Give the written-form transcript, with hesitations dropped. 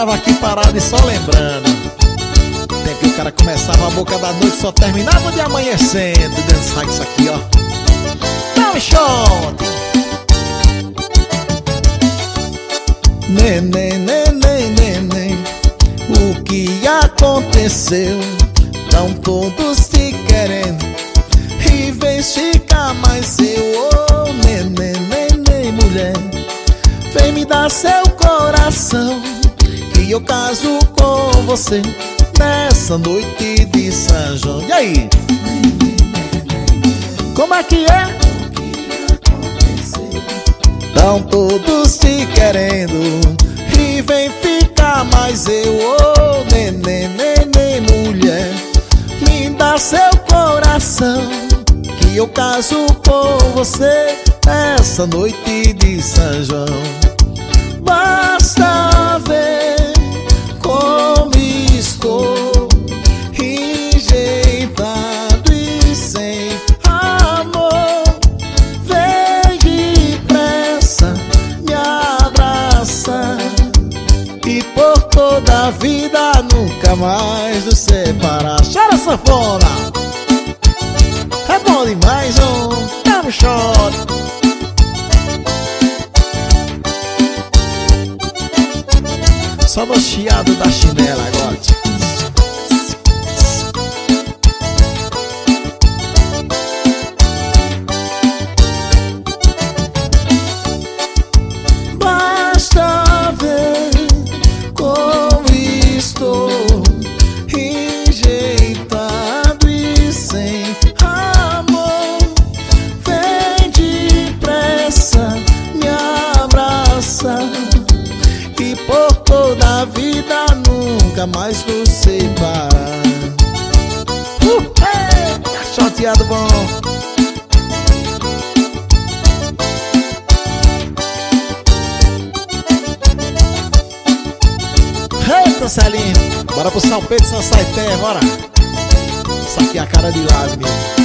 tava aqui parado e só lembrando. Tempo que o cara começava a boca da noite, só terminava de amanhecendo. Dançar com isso aqui, ó. Dá um shot. Neném, neném, neném, o que aconteceu? Tão todos te querendo e vem ficar mais eu. Oh, neném, neném, mulher, vem me dar seu coração que eu caso com você nessa noite de São João. E aí? Como é que é? Tão todos te querendo e vem ficar mais eu. Oh, neném, neném, mulher, me dá seu coração que eu caso com você nessa noite de São João. Basta ver como estou enjeitado e sem amor. Vem depressa me abraçar e por toda a vida nunca mais nos separar. Chora, sanfona! É bom demais, dá um shot. Só no chiado da chinela agora. Basta ver como estou enjeitado e sem amor. Vem depressa me abraçar e por toda a vida nunca mais nos separar. Chateado bom. Eita, Celinho, bora pro São Pedro, São Saité, bora. Isso aqui é a cara de lado mesmo.